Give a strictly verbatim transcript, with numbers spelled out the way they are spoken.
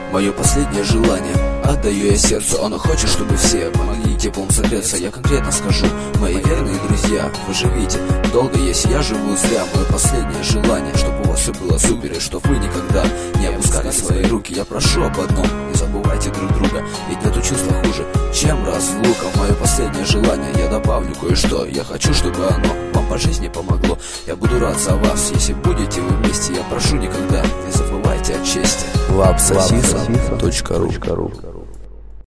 Мое последнее желание отдаю я сердцу. Оно хочет, чтобы все помогли теплом согреться. Я конкретно скажу, мои верные друзья, вы живите долго, если я живу зря. Мое последнее желание, чтобы у вас все было супер, и чтоб вы никогда не опускали свои руки. Я прошу об одном, не забывайте друг друга, ведь нету чувства хуже, чем разлука. Мое последнее желание, я добавлю кое-что. Я хочу, чтобы оно вам по жизни помогло. Я буду рад за вас, если будете вы вместе. Я прошу, никогда не забывайте о чести. лапсосиса точка ру